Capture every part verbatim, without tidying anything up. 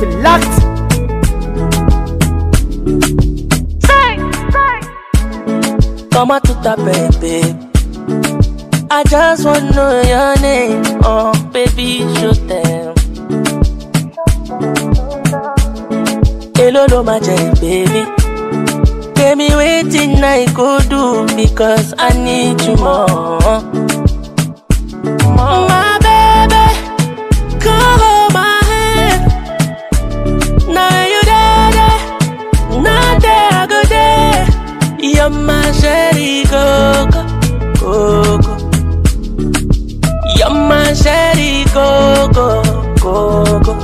Chillax. Come on to the baby. I just wanna know your name. Oh, baby, show them. Hello, my jelly baby. Tell me waiting I could do because I need you more. My baby, come hold my hand. Now you there, not there, I go there. You're my sherry coco, coco. You're my sherry coco, coco.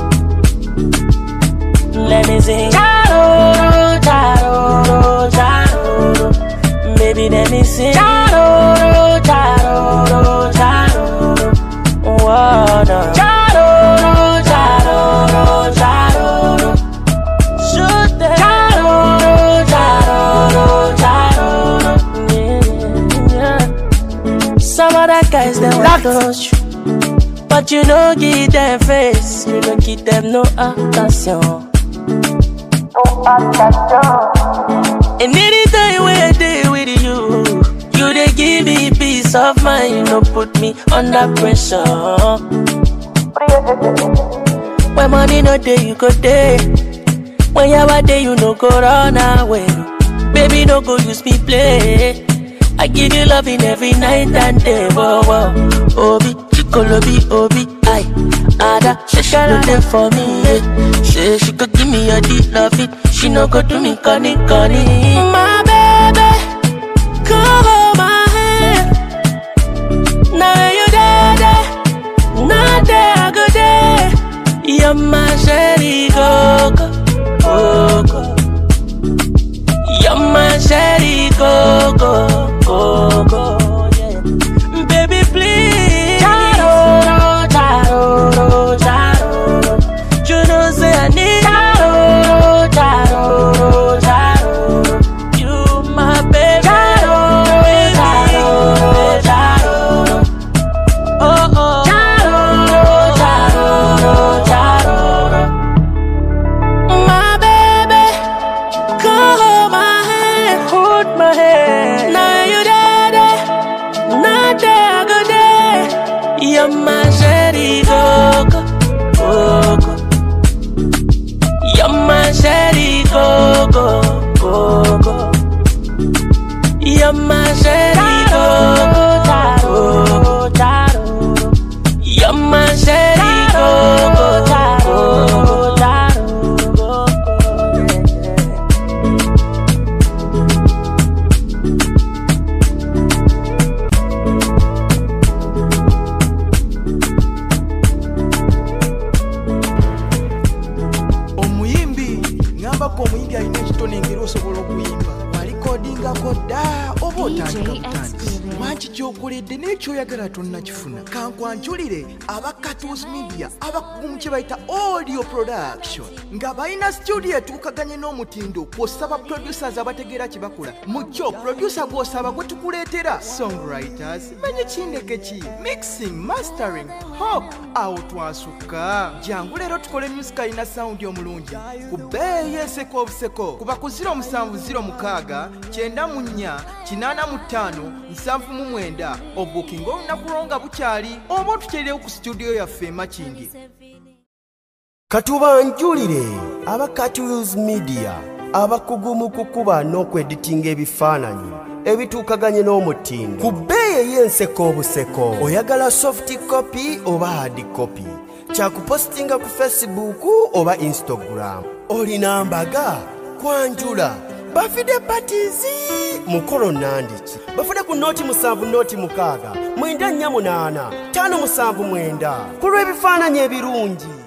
Let me sing. Charo, charo, charo. Baby, let me sing. Charo, charo, charo. Whoa, no. Charo, charo, charo. Shoot them. Charo, charo, charo. Yeah, yeah. Some other guys, they want to rush you, but you don't give them face. You don't give them no attention. And anytime when I day with you, you they give me peace of mind. You don't put me under pressure. When money no day, you go day. When you are there, you no go run away. Baby, no go use me play. I give you loving every night and day. Whoa, whoa. Obi, Chikolobi, Obi, I. Ada, she she no there for me, yeah. She she could give me a deep love it. She no go do me conny conny. My baby, come hold my hand. Now you there, there, not there, I go there. You're my sherry coco, coco. You're my sherry coco, coco, yeah. Baby, please. Charo, charo, charo. You know say I need charo, charo, charo. You my baby. Charo, charo, charo. Oh, oh. Charo, charo, charo. My baby, come hold my hand, hold my hand. Now you there, there, not there, I go there. You're my sherry coco, coco. You're my sherry coco, coco. You're my sherry coco, charo, charo. You're my sherry coco, charo, charo. Omuyimbi ngamba ko omuyimbi alina ekitone ngero osobola okuyimba walikodingako dda oba otandika butandisi wanki kyokoledde n'ekyoyagala tonnakifuna kankwanjulire aba Katus Media abakugumu kye bayita audio production nga balina studio etuukaganye n'omutindo kw'osaba producers abategeera kye bakola mu kyo producer gw'osaba gwe tukuleetera songwriters manye kindeke ki mixing mastering hop awo twasukka jangu leero tukole music alina sound omulungi ku bbeeyi enseko obuseko kuba ku ziro musanvu ziro mukaaga kyenda mu nnya kinaana mu ttaano nsanvu mu mwenda obukinga olunaku lwonga bukyali oba otukyerirewo ku studio yaffe emakindi katubanjulire aba Katus Media abakugu mu kukuba n'okweditinga ebifaananyi ebituukaganye n'omutindo ku bbeeyi ey'enseko obuseko oyagala soft copy oba hard copy kyakupostinga ku Facebook oba Instagram olina mbaga kwanjula bafide parties mukolo nandiki bafide ku noti musanvu noti mukaaga mwenda nnya munaana tano musanvu mwenda ku lw'ebifaananyi ebirungi